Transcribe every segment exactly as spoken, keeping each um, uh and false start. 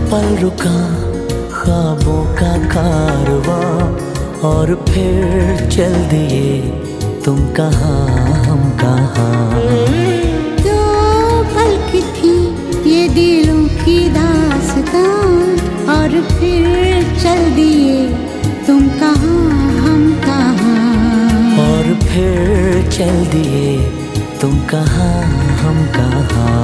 पल रुका ख्वाबों का कारवां, और फिर चल दिए तुम कहाँ हम कहाँ। दो पल की थी ये दिलों की दास्तां, और फिर चल दिए तुम कहाँ हम कहाँ। और फिर चल दिए तुम कहाँ हम कहाँ।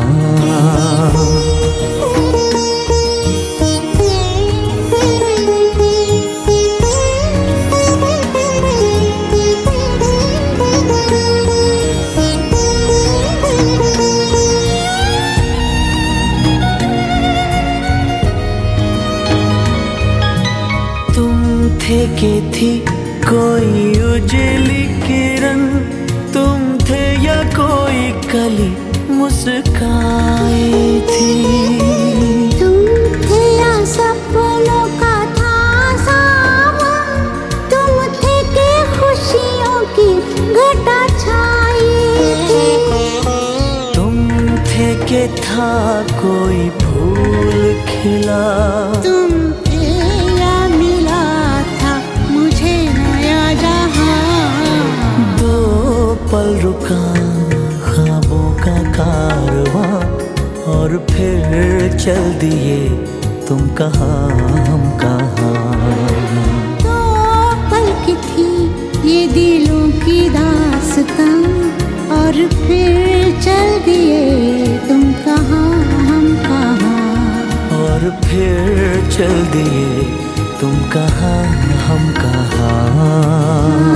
थे के थी कोई उजली किरण, तुम थे या कोई कली मुस्काई थी। तुम थे या सपनों का था सावन, तुम थे के खुशियों की घटा छाई थी। तुम थे के था कोई फूल खिला, तुम पल रुका ख्वाबों का कारवां, और फिर चल दिए तुम कहाँ हम कहाँ। दो पल की थी ये दिलों की दास्तां, और फिर चल दिए तुम कहाँ हम कहाँ। और फिर चल दिए तुम कहाँ हम कहाँ।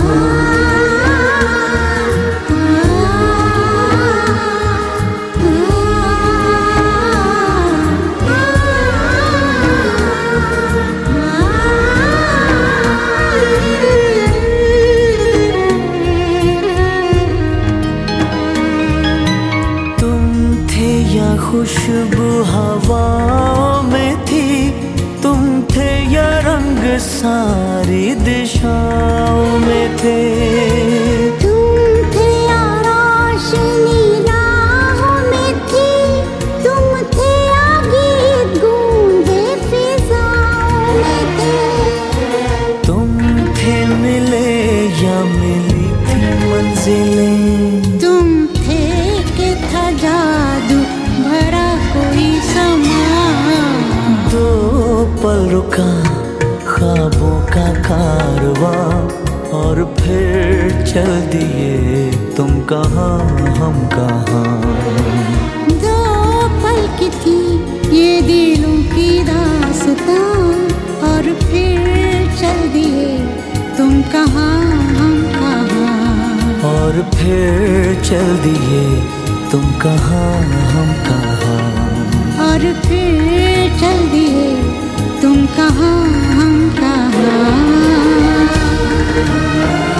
खुशबू हवाओं में थी, तुम थे या रंग सारी दिशाओं में थे। तुम थे या रोशनी राहों में थी, तुम थे या गीत गूंजे फिजाओं में थे। तुम थे मिले या मिली थी मंजिलें, तुम थे के था जादू भरा कोई समा। दो पल रुका ख्वाबों का कारवां, और फिर चल दिए तुम कहाँ हम कहाँ। दो पल की थी ये दिलों की दास्तां, और फिर चल दिए तुम कहाँ हम कहाँ। और फिर चल दिए तुम कहाँ हम कहाँ। और फिर चल दिए तुम कहाँ हम कहाँ।